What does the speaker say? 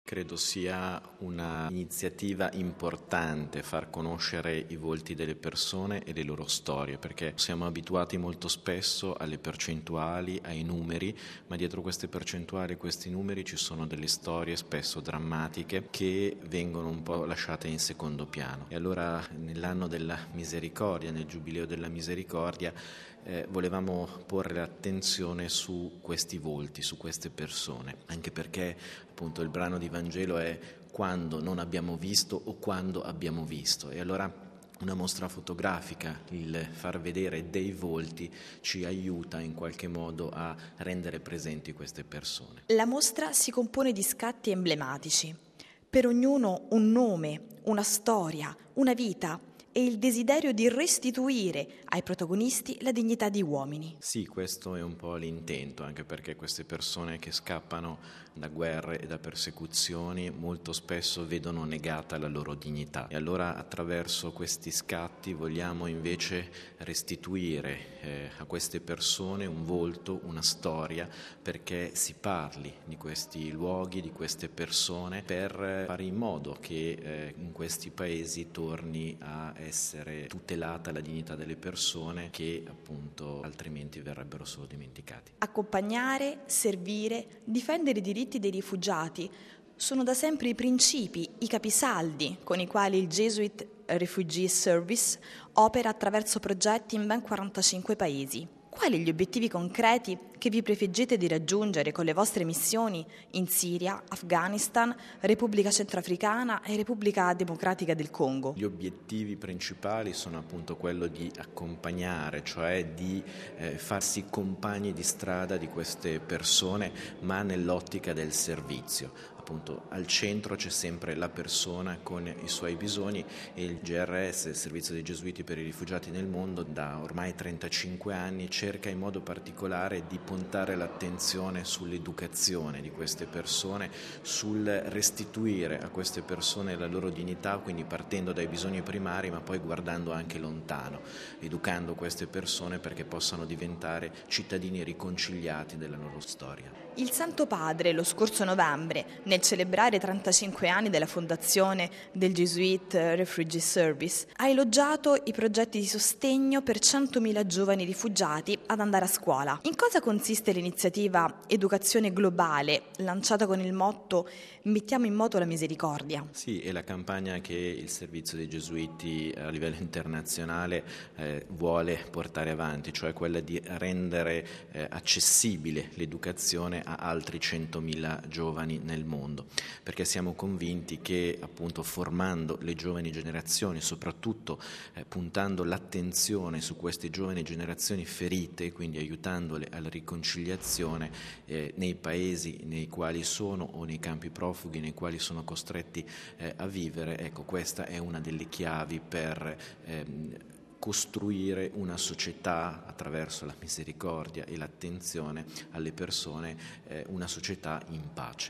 Credo sia un'iniziativa importante far conoscere i volti delle persone e le loro storie, perché siamo abituati molto spesso alle percentuali, ai numeri, ma dietro queste percentuali e questi numeri ci sono delle storie spesso drammatiche che vengono un po' lasciate in secondo piano. E allora nell'anno della misericordia, nel Giubileo della misericordia, volevamo porre l'attenzione su questi volti, su queste persone, anche perché appunto il brano di Vangelo è quando non abbiamo visto o quando abbiamo visto, e allora una mostra fotografica, il far vedere dei volti, ci aiuta in qualche modo a rendere presenti queste persone. La mostra si compone di scatti emblematici, per ognuno un nome, una storia, una vita e il desiderio di restituire ai protagonisti la dignità di uomini. Sì, questo è un po' l'intento, anche perché queste persone che scappano da guerre e da persecuzioni molto spesso vedono negata la loro dignità, e allora attraverso questi scatti vogliamo invece restituire a queste persone un volto, una storia, perché si parli di questi luoghi, di queste persone, per fare in modo che in questi paesi torni a essere tutelata la dignità delle persone che appunto altrimenti verrebbero solo dimenticati. Accompagnare, servire, difendere i diritti dei rifugiati sono da sempre i principi, i capisaldi con i quali il Jesuit Refugee Service opera attraverso progetti in ben 45 paesi. Quali gli obiettivi concreti che vi prefiggete di raggiungere con le vostre missioni in Siria, Afghanistan, Repubblica Centrafricana e Repubblica Democratica del Congo? Gli obiettivi principali sono appunto quello di accompagnare, cioè di farsi compagni di strada di queste persone, ma nell'ottica del servizio. Appunto al centro c'è sempre la persona con i suoi bisogni, e il GRS, il Servizio dei Gesuiti per i Rifugiati nel Mondo, da ormai 35 anni cerca in modo particolare di puntare l'attenzione sull'educazione di queste persone, sul restituire a queste persone la loro dignità, quindi partendo dai bisogni primari ma poi guardando anche lontano, educando queste persone perché possano diventare cittadini riconciliati della loro storia. Il Santo Padre, lo scorso novembre, nel celebrare i 35 anni della fondazione del Jesuit Refugee Service, ha elogiato i progetti di sostegno per 100.000 giovani rifugiati ad andare a scuola. In cosa consiste l'iniziativa Educazione Globale, lanciata con il motto "Mettiamo in moto la misericordia"? Sì, è la campagna che il Servizio dei Gesuiti a livello internazionale vuole portare avanti, cioè quella di rendere accessibile l'educazione a altri 100.000 giovani nel mondo, perché siamo convinti che appunto formando le giovani generazioni, soprattutto puntando l'attenzione su queste giovani generazioni ferite, quindi aiutandole alla riconciliazione nei paesi nei quali sono o nei campi profughi nei quali sono costretti a vivere, ecco, questa è una delle chiavi per costruire una società attraverso la misericordia e l'attenzione alle persone, una società in pace.